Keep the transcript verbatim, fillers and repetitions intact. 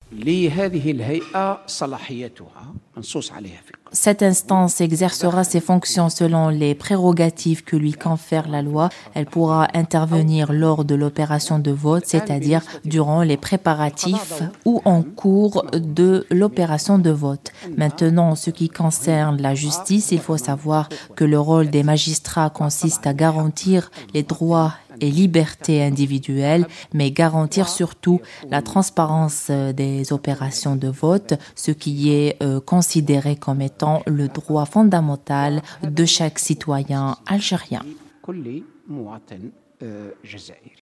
لهذه الهيئة صلاحيتها منصوص عليها في القانون. Cette instance exercera ses fonctions selon les prérogatives que lui confère la loi. Elle pourra intervenir lors de l'opération de vote, c'est-à-dire durant les préparatifs ou en cours de l'opération de vote. Maintenant, en ce qui concerne la justice, il faut savoir que le rôle des magistrats consiste à garantir les droits et libertés individuelles, mais garantir surtout la transparence des opérations de vote, ce qui est euh, considéré comme étant le droit fondamental de chaque citoyen algérien.